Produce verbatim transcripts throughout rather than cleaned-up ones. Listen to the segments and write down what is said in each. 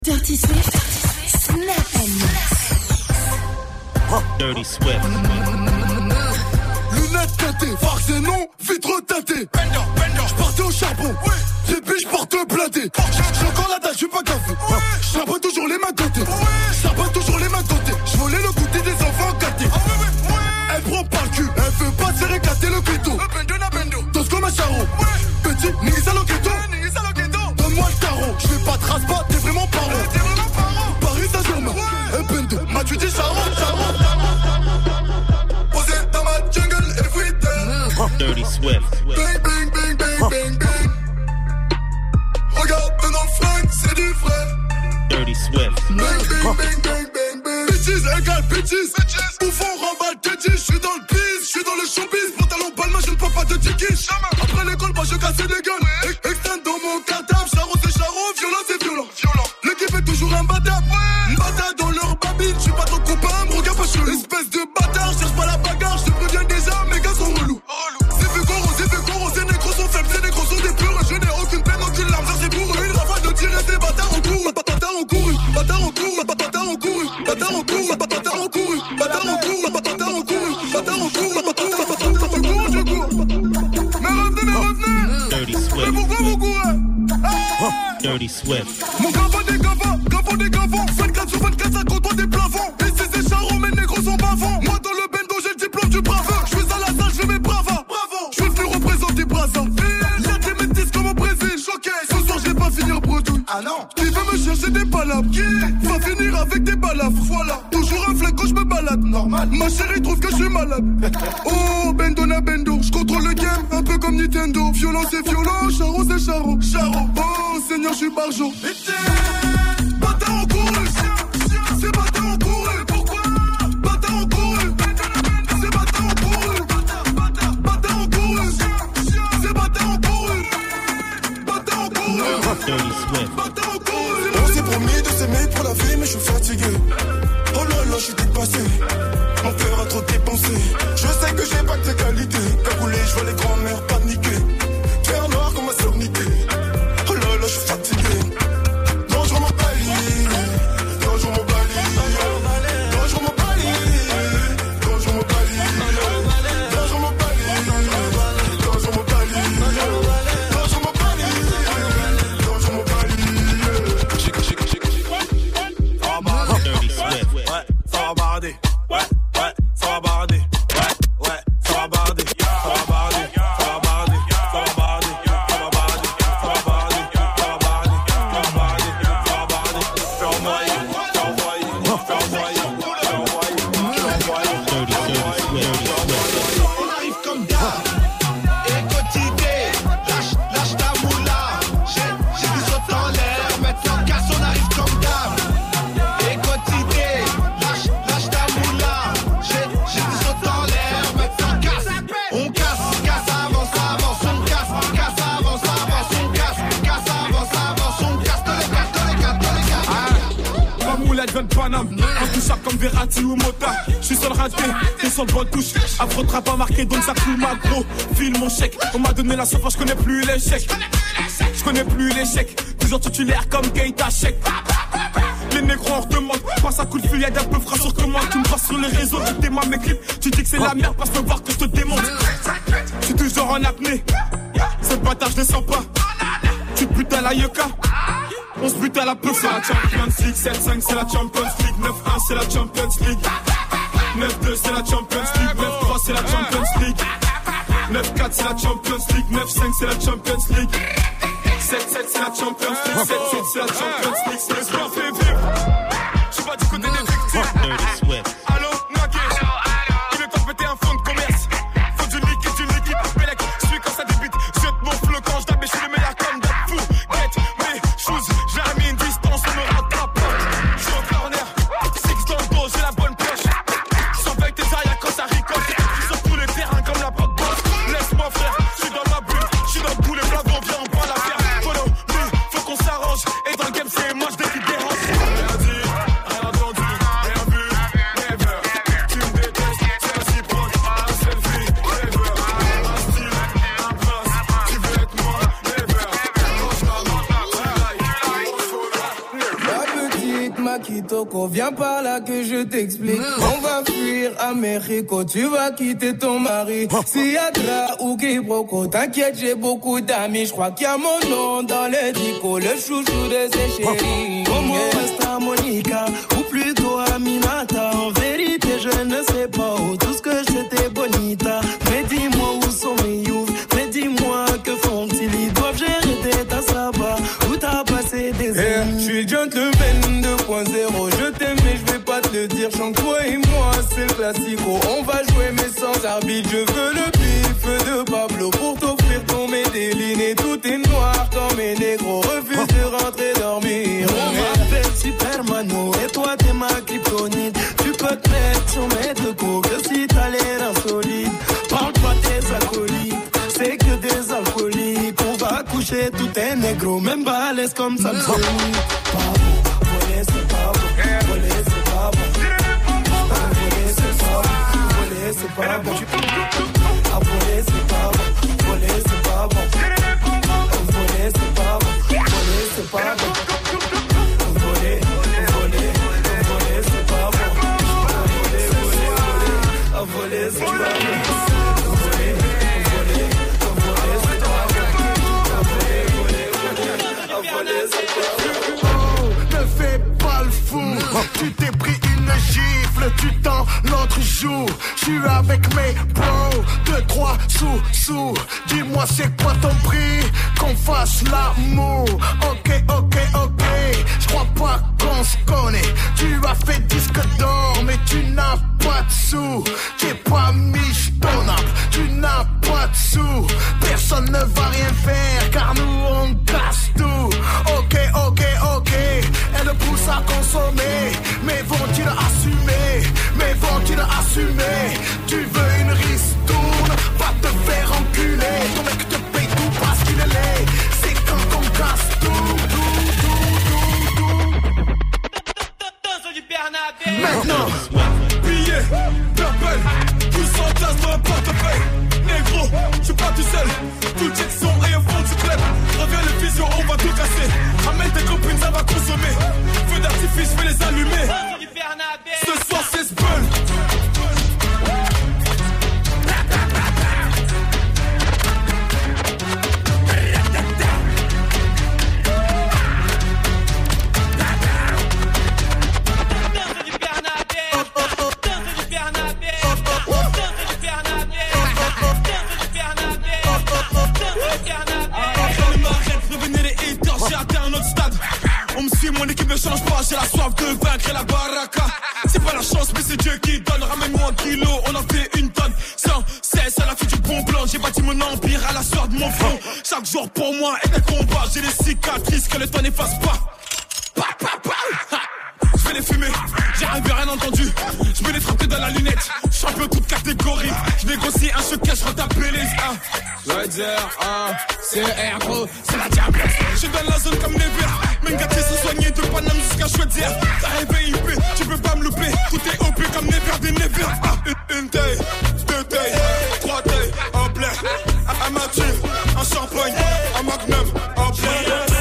Dirty Swift, Snap and Dirty Swift. Lunettes teintées, farce et non, vitre teintée. J'partais au charbon, depuis j'porte blindé. J'ai encore la dalle, j'suis pas café. J'tape toujours les mains tentées. J'tape toujours les mains tentées. J'volais le goûter des enfants gâtés. Elle prend pas le cul, elle veut pas se régater le ghetto. Danse comme un charron. Petit, nigga lo ghetto. Donne-moi le tarot, j'fais pas de race pas, t'es vraiment paro. Paris Saint-Germain, un bendo, m'a tu dis charron, charron. Posé dans ma jungle every day. Dirty Swift. Bang, bang, bang, bang, bang, bang. Regarde dans le flingue, c'est du vrai. Dirty Swift. Bang, bang, bang, bang, bang, bang. Bitches égale bitches. Bouffon, remballe, teddy. J'suis dans le biz, j'suis dans le showbiz. Pantalon, palma, je ne peux pas de tickets. Après l'école, bah je casse des gueules. Extend dans mon cartable, charron c'est charron, violent c'est violent. L'équipe est toujours imbattable. Bâtard dans leur babine, j'suis pas ton copain, me regarde pas chelou. Espèce de bâtard, cherche pas la bagarre, j'te préviens déjà, mes gars sont relous. C'est fait goro, c'est fait goro, ces négros sont faibles, ces négros sont des purs. Je n'ai aucune peine, aucune larme, ça c'est pour eux. Une rafale de tirer des bâtards en couru, bâtards en couru, bâtards en couru, bâtards en couru, bâtards en couru, bâtards en couru, bâtards en couru, bâtards en couru, bâtards en couru, bâtards en couru, je cours, je cours. Mais revenez, mais revenez. Dirty Swift. Mais pourquoi vous courez? Dirty Swift. Mon gavant des gavants, gavant des gavants. vingt-quatre sur vingt-quatre, ça compte des plafonds. Et c'est ces charros, mes négros sont bavants. Moi dans le bendo, j'ai le diplôme du bravo. Je fais à la salle, je fais mes bravas. Bravo. Je suis venu représenter Brazza. Y'a des métis comme au Brésil. Choqué. Ce soir, je vais pas finir bredouille. Ah non. Qui veut me chercher des palabres? Qui va finir avec des balafres? Voilà. Toujours un flingue quand je me balade. Normal. Ma chérie trouve que je suis malade. Oh, bendo na bendo. Je contrôle le game, un peu comme Nintendo. Violent c'est violent, charron c'est charron. Charron. Oh, Seigneur, je suis barjo. Bâtard en couru. C'est bâtard en couru. Pourquoi? Bâtard en couru. C'est bâtard en couru. Bâtard en couru. C'est bâtard en couru. Bâtard en couru. Dirty Swift. Bâtard en couru. On s'est promis de s'aimer pour la vie, mais je suis fatigué. Oh là là, je suis dépassé. Mon cœur a trop dépensé. Je sais que j'ai pas que tes qualités. Cagoulé, je vois les grands-mères paniquer. Cœur noir comme ma sœurnité. Oh là là, je suis fatigué. Dangereux mon bali. Dangereux mon bali. Dangereux mon bali. Dangereux mon bali. Dangereux mon bali. Dangereux mon bali. Dangereux mon bali. Dangereux mon bali. Chica, chica, chica, chica. Dirty Swift. Ouais, ça va barder. Ouais, ouais, ça va barder. Ouais, ouais, ça va barder. Ça va barder. Ça va barder. Ça va barder. Ça va barder. Ça va barder. Ça va barder. Ça va barder. Ça va barder. Fais envoyer. Fais envoyer. Fais envoyer. Fais envoyer. Fais envoyer. Dirty, dirty Swift. On arrive comme d'hab. Et quotidien, lâche, lâche ta moula. J'ai, j'ai du saut en l'air. Maintenant casse, on arrive comme d'hab. Et quotidien, lâche, lâche ta moula. J'ai, j'ai du saut en l'air. Maintenant casse, on casse, casse, avance, avance, on casse, casse, avance, avance, on casse, casse, avance, avance, on casse, tous les casse, tous les casse, tous les casse. Ma moulette vient de Paname, intouchable comme Verratti ou Mota. J'suis sur le raté, t'es sur le bon touche. Afro trap pas marqué donc ça coule ma gros. File mon chèque, on m'a donné la sauce, j'connais plus l'échec. J'connais plus l'échec, toujours titulaire comme Keita Sheik. Les négros on redemande, passe un coup de fil, y'a d'un peu fera sur commande. Tu me passes sur les réseaux, tu démarres mes clips. Tu dis que c'est la merde, passe me voir que je te démonte. J'suis toujours en apnée, cette bâtard je descends pas. Tu te butes à la yucca. On se bute à la peau, c'est la Champions League. sept cinq c'est la Champions League. neuf un c'est la Champions League. neuf deux c'est la Champions League. neuf trois c'est la Champions League. neuf quatre c'est la Champions League. neuf cinq c'est la Champions League. sept sept c'est la Champions League. sept huit c'est la Champions League. C'est le sport fait vivre. J'suis pas du côté des victimes. Dirty Swift. Allo, Naguet. Il est temps de péter un fonds de commerce. Faut du liquide, du liquide. Bélec, j'suis quand ça débite. Jette mon flow quand j'dab et j'suis le meilleur comme d'hab. Fou, get mes choses. J'ai mis une distance, on me rattrape. J'suis au corner. Six dans le dos, j'ai la bonne pioche. J'surveille tes arrières quand ça ricoche. J'suis sur tous les terrains comme la pote boss. Laisse-moi frère, j'suis dans ma bulle. J'suis dans tous les blavons, viens on prend la terre. Follow me, faut qu'on s'arrange. Et dans le game c'est moi j'dévide des rangs. Mamacite Makitoko, viens par là que je t'explique. On va fuir à Mexico, tu vas quitter ton mari. Si y'a Dra ou Kibroko, t'inquiète, j'ai beaucoup d'amis. Je crois qu'il y a mon nom dans les dico, le chouchou de ses chéris. Como esta Monica, ou plutôt Aminata. En vérité, je ne sais pas où, tout ce que je sais t'es bonita. Mais dis-moi où sont mes youths, mais dis-moi que font-ils. Ils doivent gérer des tasses là-bas, où t'as passé des années. Je suis le gentleman deux point zéro, je t'aime mais je vais pas te le dire. Chante toi et moi, c'est le classico. On va jouer mais sans arbitre, je veux le bif de Pablo pour t'offrir ton Medellin. Et tout est noir quand mes négros refusent de rentrer dormir. On m'appelle Supermano et toi t'es ma kryptonite. Tu peux te mettre sur mes deux coups que si t'as l'air insolite. Parle pas tes acolytes, c'est que des alcooliques. On va coucher tout est négro, même balèze comme ça. Pavo, voler c'est pas bon, voler c'est pas bon. Voler c'est pas bon, voler c'est pas bon. Ah, voler c'est pas bon, voler c'est pas bon. Voler c'est pas bon, voler c'est pas bon. Voler, voler, voler c'est pas bon. Voler, voler, voler, ah, voler c'est pas bon. Tu t'es pris une gifle, tu t'en l'autre jour. J'suis avec mes bros, deux, trois sous, sous. Dis-moi c'est quoi ton prix, qu'on fasse l'amour. Ok, ok, ok, j'crois pas qu'on se connaît. Tu as fait disque d'or, mais tu n'as pas de sous. T'es pas michetonnable, tu n'as pas de sous. Personne ne va rien faire, car nous on casse tout. Ok, ok, ok, elle pousse à consommer. Mais vont-ils assumer, mais vont-ils assumer. Tu veux une ristourne, va te faire enculer. Ton mec te paye tout parce qu'il est laid. C'est quand on casse tout, tout, tout, tout, tout. Maintenant, billets, double, tout s'entasse dans le portefeuille. Négro, je suis pas tout seul. Tout le check son et un fond du club. Reviens le vision, on va tout casser. Ramène tes copines, ça va consommer. Feu d'artifice, je vais les allumer. Ce soir c'est Spell. J'ai atteint un autre stade. On me suit, mon équipe ne change pas. J'ai la soif de vaincre et la baraka. C'est pas la chance, mais c'est Dieu qui donne. Ramène-moi un kilo, on en fait une tonne. Sans cesse à la fille du bon blanc. J'ai bâti mon empire à la sueur de mon front. Chaque jour pour moi est un combat. J'ai des cicatrices que le temps n'efface pas. Pa, pa, pa. Je vais les fumer, j'ai rêvé rien entendu. Je mets les frappes dans la lunette. Champion toute catégorie. Je négocie un choquet, je retape les ah. Je vais dire, ah, c'est R gros, c'est la diablesse. Je suis dans la zone comme Nevers. Même gâtés sont soignés de Paname jusqu'à Chouette-Dière. T'as rêvé I P, tu peux pas me louper. Tout est O P comme Nevers des Nevers. Ah, une, une taille, deux tailles, trois tailles, un blé, un mathieu, un champagne, un magnum, un blé.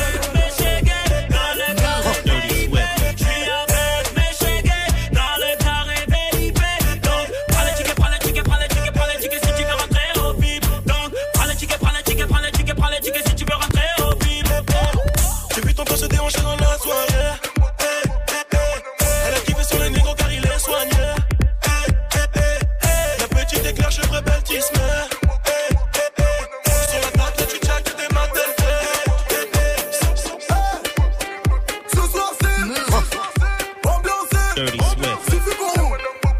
Dans la soirée, hey, hey, hey. Elle a kiffé sur les négros car il est soigné. Hey, hey, hey, hey. La petite éclair, chevre belle, tu se mets. Hey, hey, hey. Sur la table, tu tchèques que t'es matin. Hey, hey, hey. Ce soir c'est ambiancé. Dirty Swift. Suffit pour nous.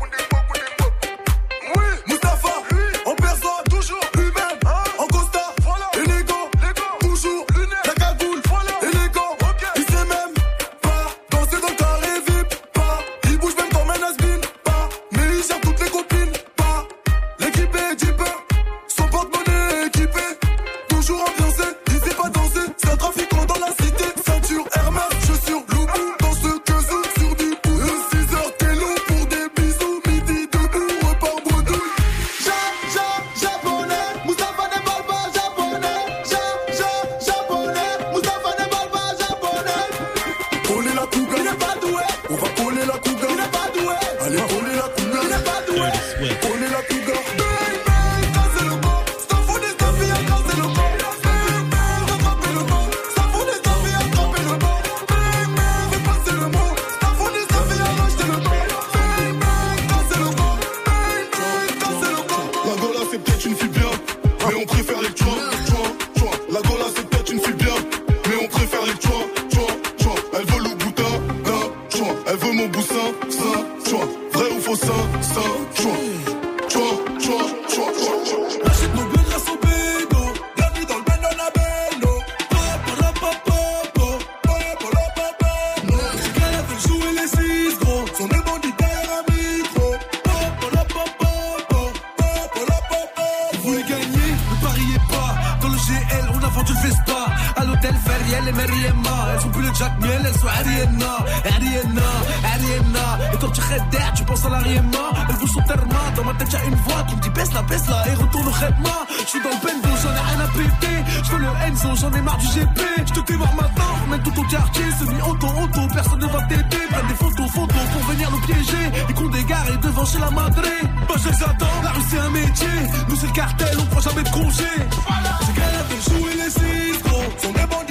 Oui, Mustapha, en personne, toujours lui-même, en costard, élégant, toujours la cagoule, élégant. Il sait même pas danser dans le carré V I P, pas. Il bouge même comme un has-been, pas. Mais il gère toutes les copines, pas. L'équipe est équipée, son porte-monnaie est équipé. Toujours ambiancé, il sait pas danser. C'est un trafiquant dans la cité. Ceinture Hermès, chaussures Loubou. Dans ce que sur du pouce. six heures t'es long pour des bisous. Midi debout, repart bredouille. Ja, ja, japonais. Moustapha ne parle pas japonais. Ja, ja, japonais. Moustapha ne parle pas japonais. On est la coupe, il n'est pas doué. Elle veut mon boussin, ça, choix. Vrai ou faux, ça, ça, choix. Choix, choix, choix, choix. Achète nos bœufs grâce au bédo. Bienvenue dans le bendo, on a bendo. C'est qu'elle a fait jouer les six gros. Son nez bandit derrière un micro. Vous voulez gagner, ne pariez pas. Dans le G L, on a vendu le Vespa. À l'hôtel Feriel et Mariemma. Elles sont plus le Jack Miel, elles sont Ariana. Ariana, Ariana. Et quand tu rêves d'air, tu penses à l'Ariema. Elle veut son terme. Dans ma tête, y'a une voix qui me dit baisse la, baisse la. Et retourne au Redma. J'suis dans le bendo, j'en ai rien à péter. J'veux le Enzo, j'en ai marre du G P. J'te démarre maintenant, remets tout au quartier. Semi-auto, auto, personne ne va t'aider. Prenne des photos, photos pour venir nous piéger. Et qu'on dégaré devant chez la madré. Pas je les attends, la rue c'est un métier. Nous c'est le cartel, on prend jamais de congé. C'est qu'elle a fait jouer les six gros. Son des bandits